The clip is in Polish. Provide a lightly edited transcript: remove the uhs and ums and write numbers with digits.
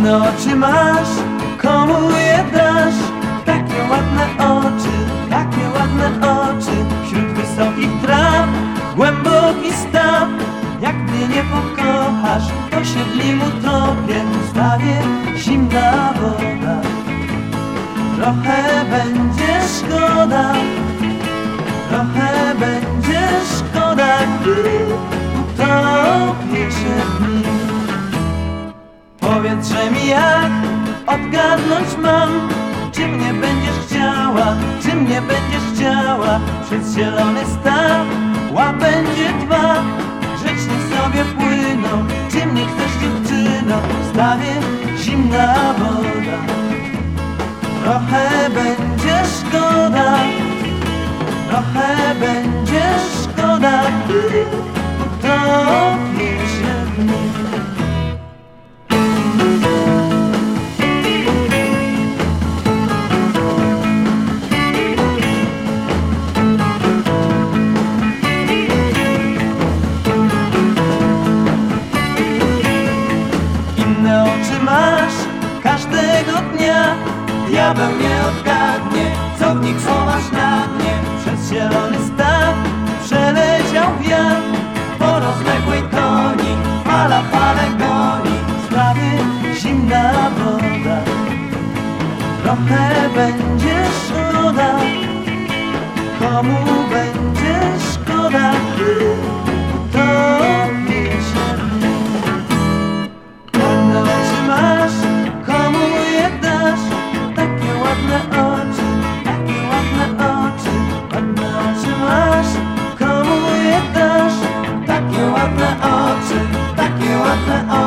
Inne oczy masz, komu je dasz? Takie ładne oczy, takie ładne oczy. Wśród wysokich traw, głęboki staw. Jak mnie nie pokochasz, to siedlim utopie. Stawie zimna woda. Trochę będzie szkoda, trochę będzie szkoda, gdy utopię się w nim. Powiedz mi, jak odgadnąć mam, czy mnie będziesz chciała, czy mnie będziesz chciała. Przez zielony staw łabędzie dwa grzecznie sobie płyną. Czy mnie chcesz, dziewczyno? W stawie zimna woda. Trochę będzie szkoda, trochę będzie szkoda, gdy utopię się w nim. Inne oczy masz każdego dnia. Diabeł nie odgadnie, co w nich chowasz na dnie. Przez zielony staw przeleciał wiatr. Po rozległej koni fala falę goni. W sprawie zimna woda. Trochę będzie szkoda, komu będzie szkoda, gdy utopię się w nim. Ładne oczy masz, komu je dasz? Takie ładne oczy, takie ładne oczy. Ładne oczy masz, komu je dasz? Takie ładne oczy, takie ładne oczy.